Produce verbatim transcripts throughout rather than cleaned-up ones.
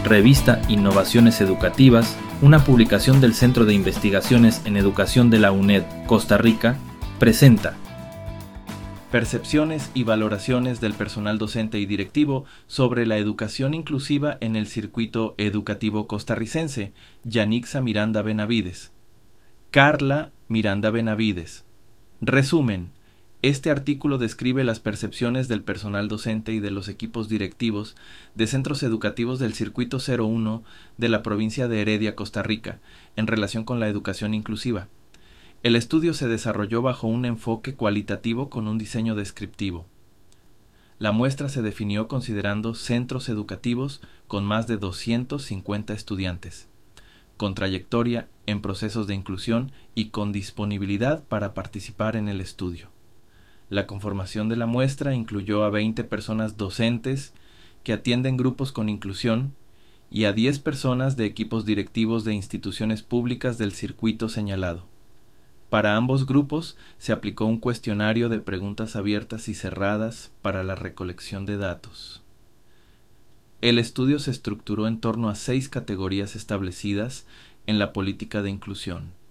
revista Innovaciones Educativas, una publicación del Centro de Investigaciones en Educación de la UNED, Costa Rica, presenta Percepciones y valoraciones del personal docente y directivo sobre la educación inclusiva en el circuito educativo costarricense. Yanixa Miranda Benavides. Carla Miranda Benavides. Resumen. Este artículo describe las percepciones del personal docente y de los equipos directivos de centros educativos del Circuito cero uno de la provincia de Heredia, Costa Rica, en relación con la educación inclusiva. El estudio se desarrolló bajo un enfoque cualitativo con un diseño descriptivo. La muestra se definió considerando centros educativos con más de doscientos cincuenta estudiantes, con trayectoria en procesos de inclusión y con disponibilidad para participar en el estudio. La conformación de la muestra incluyó a veinte personas docentes que atienden grupos con inclusión y a diez personas de equipos directivos de instituciones públicas del circuito señalado. Para ambos grupos se aplicó un cuestionario de preguntas abiertas y cerradas para la recolección de datos. El estudio se estructuró en torno a seis categorías establecidas en la política de inclusión.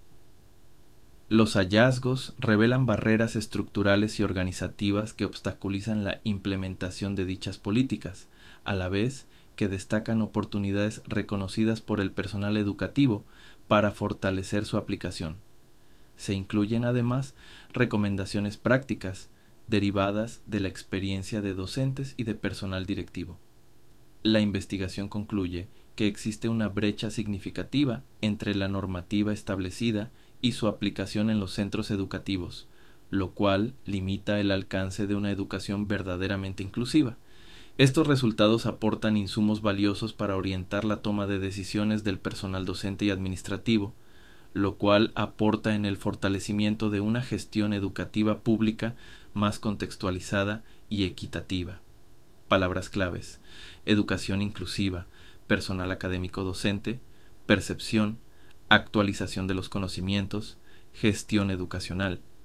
Los hallazgos revelan barreras estructurales y organizativas que obstaculizan la implementación de dichas políticas, a la vez que destacan oportunidades reconocidas por el personal educativo para fortalecer su aplicación. Se incluyen además recomendaciones prácticas derivadas de la experiencia de docentes y de personal directivo. La investigación concluye que existe una brecha significativa entre la normativa establecida y su aplicación en los centros educativos, lo cual limita el alcance de una educación verdaderamente inclusiva. Estos resultados aportan insumos valiosos para orientar la toma de decisiones del personal docente y administrativo, lo cual aporta en el fortalecimiento de una gestión educativa pública más contextualizada y equitativa. Palabras claves: educación inclusiva, personal académico docente, percepción, actualización de los conocimientos, gestión educacional.